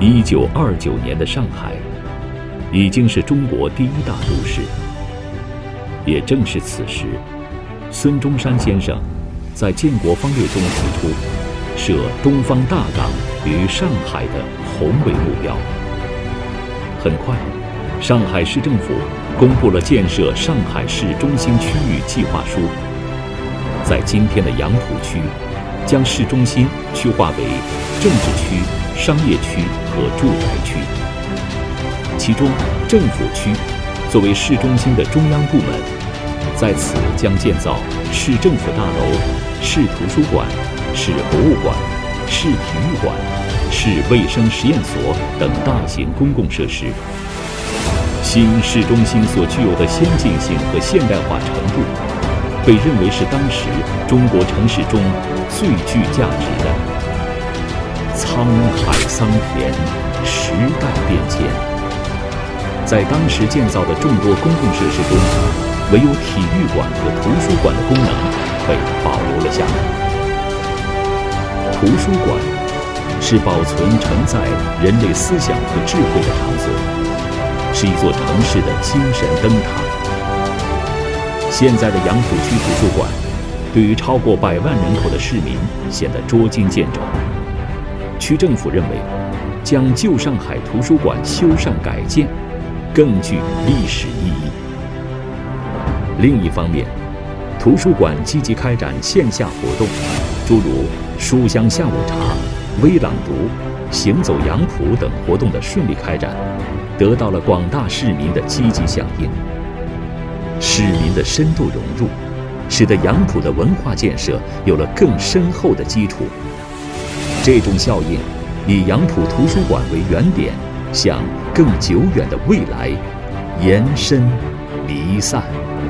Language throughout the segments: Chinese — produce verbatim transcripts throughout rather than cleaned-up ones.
一九二九年的上海，已经是中国第一大都市。也正是此时，孙中山先生在建国方略中提出设东方大港于上海的宏伟目标。很快，上海市政府公布了建设上海市中心区域计划书，在今天的杨浦区，将市中心区划为政治区、商业区和住宅区。其中，政府区作为市中心的中央部门，在此将建造市政府大楼、市图书馆、市博物馆、市体育馆、市卫生实验所等大型公共设施。新市中心所具有的先进性和现代化程度，被认为是当时中国城市中最具价值的。沧海桑田，时代变迁。在当时建造的众多公共设施中，唯有体育馆和图书馆的功能被保留了下来。图书馆是保存承载人类思想和智慧的场所，是一座城市的精神灯塔。现在的杨浦区图书馆，对于超过百万人口的市民显得捉襟见肘。区政府认为，将旧上海图书馆修缮改建，更具历史意义。另一方面，图书馆积极开展线下活动，诸如书香下午茶、微朗读、行走杨浦等活动的顺利开展，得到了广大市民的积极响应。市民的深度融入，使得杨浦的文化建设有了更深厚的基础。这种效应以杨浦图书馆为原点，向更久远的未来延伸弥散。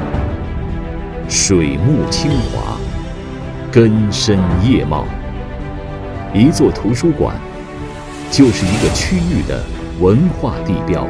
水木清华，根深叶茂。一座图书馆就是一个区域的文化地标。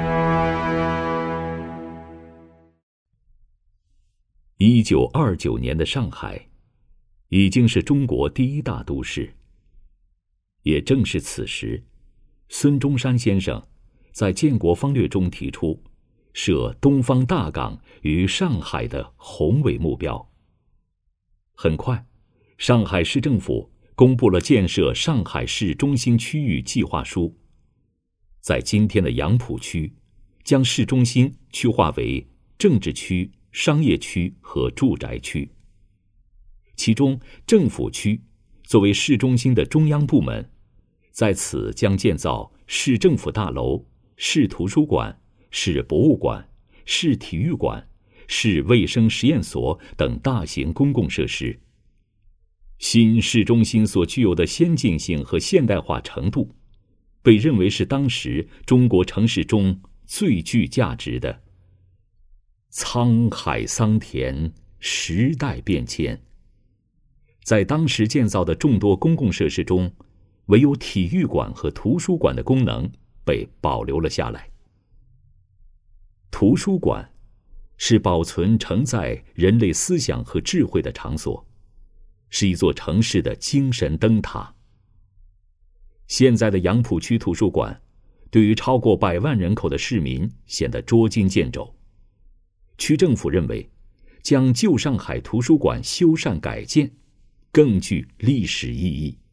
一九二九年的上海，已经是中国第一大都市。也正是此时，孙中山先生在建国方略中提出设东方大港于上海的宏伟目标。很快，上海市政府公布了建设上海市中心区域计划书，在今天的杨浦区，将市中心区划为政治区、商业区和住宅区。其中，政府区作为市中心的中央部门，在此将建造市政府大楼、市图书馆、市博物馆、市体育馆、市卫生实验所等大型公共设施。新市中心所具有的先进性和现代化程度，被认为是当时中国城市中最具价值的。沧海桑田，时代变迁。在当时建造的众多公共设施中，唯有体育馆和图书馆的功能被保留了下来。图书馆是保存承载人类思想和智慧的场所，是一座城市的精神灯塔。现在的杨浦区图书馆，对于超过百万人口的市民显得捉襟见肘。区政府认为，将旧上海图书馆修缮改建，更具历史意义。